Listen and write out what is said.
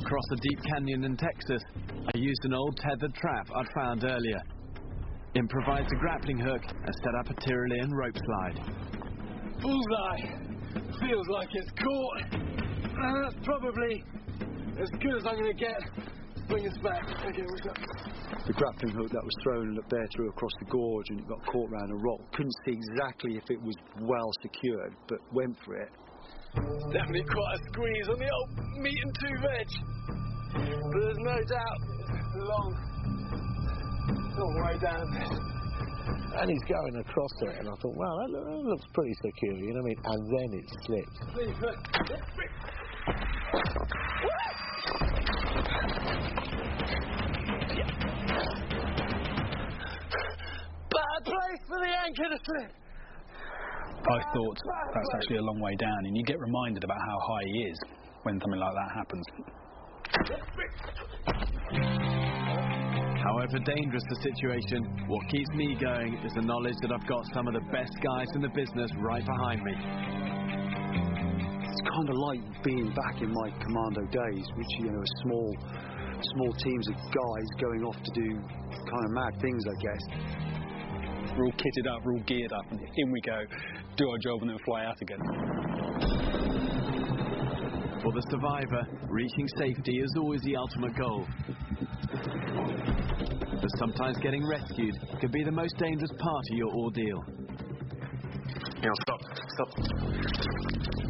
across a deep canyon in Texas, I used an old tethered trap I'd found earlier. Improvised a grappling hook and set up a Tyrolean rope slide. Bullseye! Feels like it's caught. That's probably as good as I'm going to get. Bring us back. Okay, what's up? The grappling hook that was thrown up there through across the gorge and it got caught round a rock. Couldn't see exactly if it was well secured, but went for it. Definitely quite a squeeze on the old meat and two veg. But there's no doubt it's a long way down this. And he's going across it, and I thought, wow, that looks pretty secure, you know what I mean? And then it slipped. Bad place for the anchor to slip. I thought that's actually a long way down, and you get reminded about how high he is when something like that happens. However dangerous the situation, what keeps me going is the knowledge that I've got some of the best guys in the business right behind me. It's kind of like being back in my commando days, which, you know, are small teams of guys going off to do kind of mad things, I guess. We're all kitted up, we're all geared up, and in we go, do our job and then fly out again. For the survivor, reaching safety is always the ultimate goal. But sometimes getting rescued can be the most dangerous part of your ordeal. Stop.